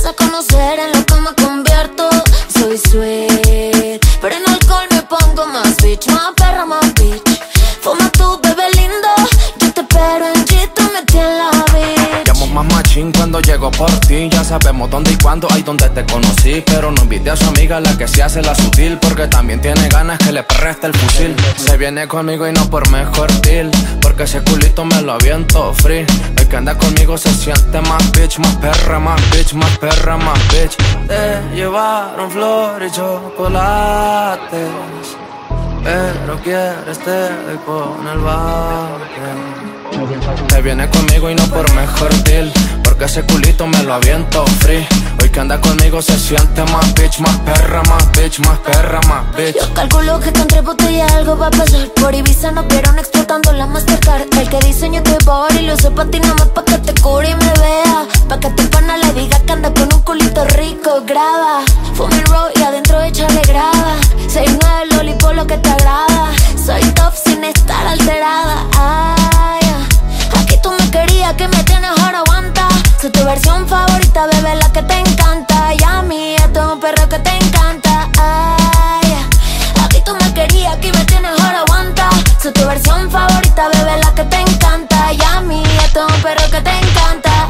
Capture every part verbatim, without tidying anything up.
vas a conocer en lo que me convierto. Soy sweet, pero en alcohol me pongo más bitch, más perra, más bitch. Fuma tu bebé lindo, yo te espero en G, tú me tienes la bitch. Llamo más machín cuando llego por ti. Ya sabemos dónde y cuándo, ahí donde te conocí. Pero no envidia a su amiga, la que se hace la sutil, porque también tiene ganas que le preste el fusil. Se viene conmigo y no por mejor deal, porque ese culito me lo aviento free. El que anda conmigo se siente más bitch, más perra, más bitch, más perra, más bitch. Te llevaron flores y chocolates, pero quieres te doy con el bate. Te viene conmigo y no por mejor deal, porque ese culito me lo aviento free. Hoy que anda conmigo se siente más bitch, más perra, más bitch, más perra, más bitch. Yo calculo que con tres botellas algo va a pasar. Por Ibiza no quiero explotando la Mastercard. El que diseñó tu body lo uso pa' ti nomás pa' que te cure y me vea, pa' que tu pana le diga que anda con un culito rico. Graba, fuma el roll y adentro échale grava. seis nueve lollipop lo que te agrada. Soy top sin estar alterada. Ay, aquí tú me querías, que me tienes ahora aguanta. Soy tu versión favorita, bebé, la que te encanta. Y a mí, esto es un perro que te encanta. Ay, aquí tú me querías, que me tienes ahora aguanta. Soy tu versión favorita, bebé, la que te encanta. Y a mí, esto es un perro que te encanta.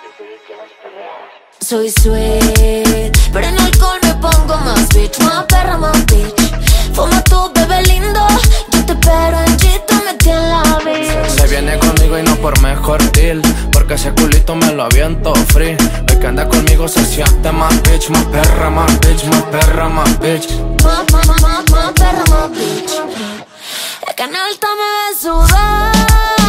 Soy sweet, pero en alcohol me pongo más bitch, más perra, más bitch. Fuma tu bebé lindo, yo te espero en G, tú me tienes la bitch. Se viene conmigo y no por mejor deal, porque ese culito me lo aviento free. El que anda conmigo se siente más bitch, más perra, más bitch, más perra, más bitch. Más, más, más, más, más perra, más bitch. El canal está me ve sudar.